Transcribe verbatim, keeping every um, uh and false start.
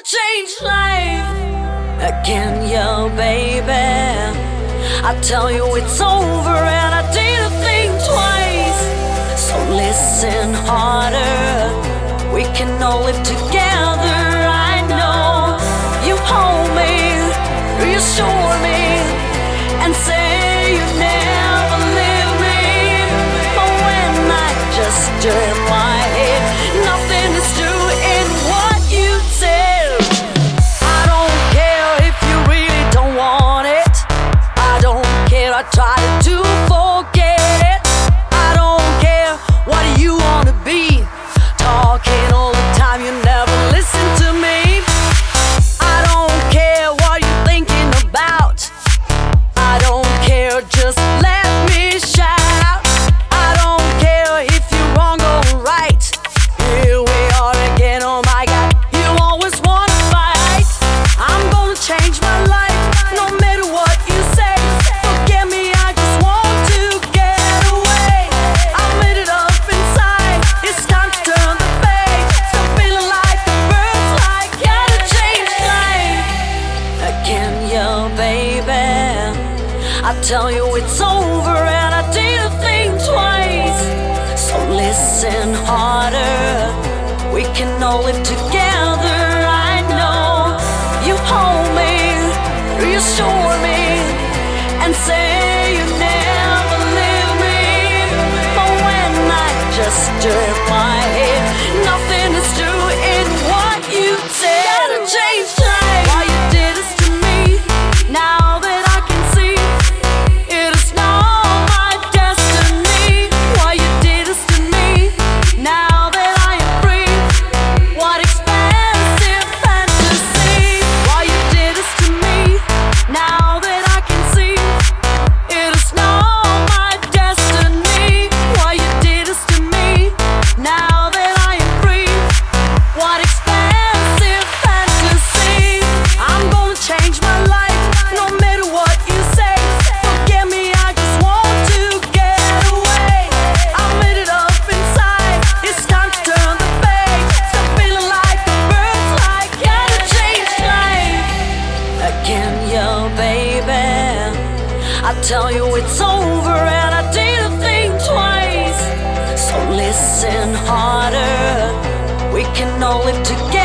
change life again, yo, baby. I tell you it's over and I didn't think twice. So listen harder, we can all live together. I know you hold me, reassure me, and say you never leave me. But when I just turn my head, nothing is true in what you tell. I don't care if you really don't want it. I don't care, I try to forget it. I don't care what you wanna be, talking all the time, you never listen to me. I don't care what you're thinking about. I don't care, just let me shout. I don't care if you're wrong or right. Here we are again, oh my God, you always wanna fight. I'm gonna change my life, no matter what you say. Forget me, I just want to get away. I made it up inside, it's time to turn the page. Stop feeling like the birds, like gotta change life again, yo, baby. I tell you it's over and I didn't think twice. So listen harder, we can all live together. I know you hold me, reassure me, and say you never leave me. But when I just turn my head, nothing is true in what you tell. Gotta change life. Why you did this to me, now that I can see it is not my destiny. Why you did this to me, now that I am free. What expensive fantasy. Why you did this to me, now that I can see it is not my destiny. Why you did this to me, now that I am free. What expensive fantasy. I'm gonna change my life, no matter what you say. Forget me, I just want to get away. I made it up inside, it's time to turn the page. Stop feeling like the birds, like gotta change life again, yo, baby. I tell you it's over and I didn't think twice. So listen harder, we can all live together.